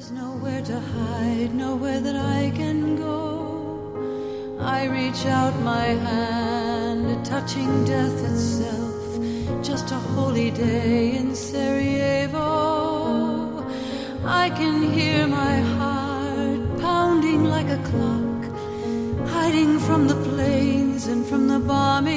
Nowhere to hide, nowhere that I can go. I reach out my hand, touching death itself. Just a holy day in Sarajevo. I can hear my heart pounding like a clock, hiding from the planes and from the bombing.